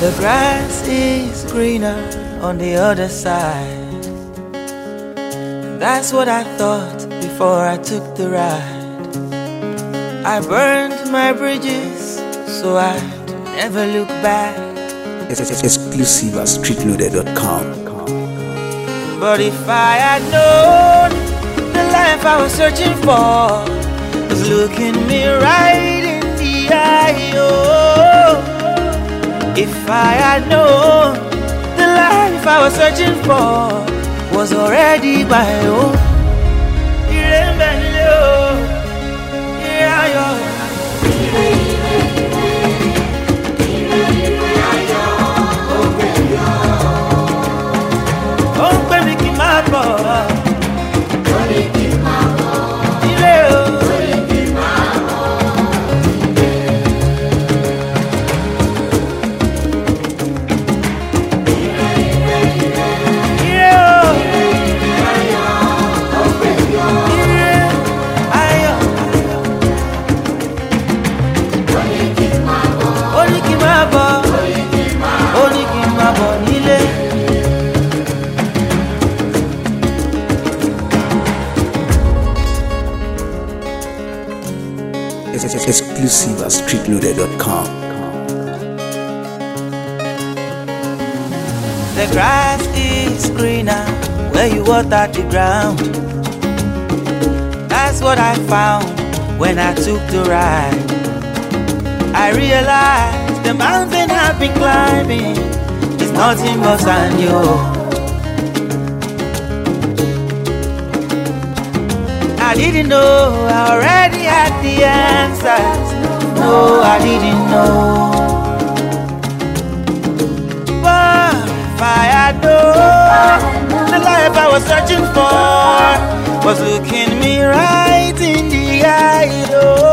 The grass is greener on the other side. That's what I thought before I took the ride. I burned my bridges so I'd never look back. Exclusive at streetloader.com. But if I had known the life I was searching for was looking me right in the eye, oh. If I had known the life I was searching for was already my own. Exclusive at streetloader.com. The grass is greener where you water the ground. That's what I found when I took the ride. I realized the mountain I've been climbing is nothing but sand, yo. I didn't know I already had the answers. No, I didn't know. But if I had known the life I was searching for was looking me right in the eye,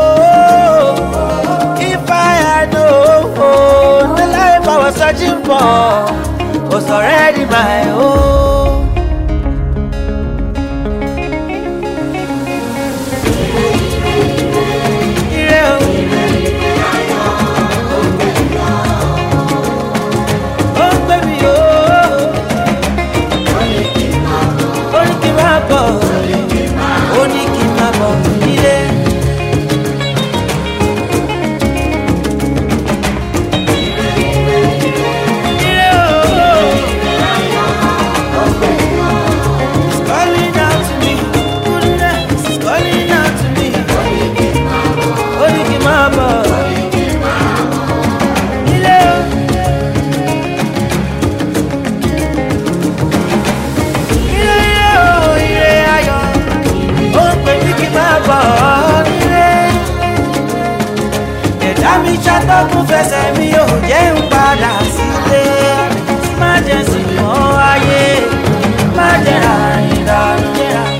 oh. If I had known the life I was searching for was already my own. Tó fẹsẹ̀ mi ò jẹ́ ń padà sílé. Má jẹ́ sì mọ́ ayé, má jẹ́ àrìn dànù.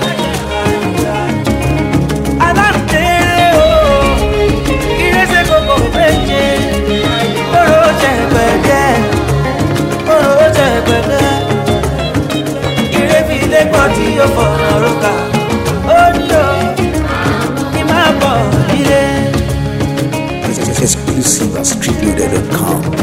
Aláǹtẹ̀rẹ̀ o, ìrẹsẹ̀ kòkò méje. Oró jẹ pẹ̀lẹ́, oró jẹ pẹ̀lẹ́. Ìrẹ́fìlẹ́ pọ̀ tí yóò fọ̀nà rókà. Ó ní o, kí má bọ̀ nílé. Exclusive at streetloader.com.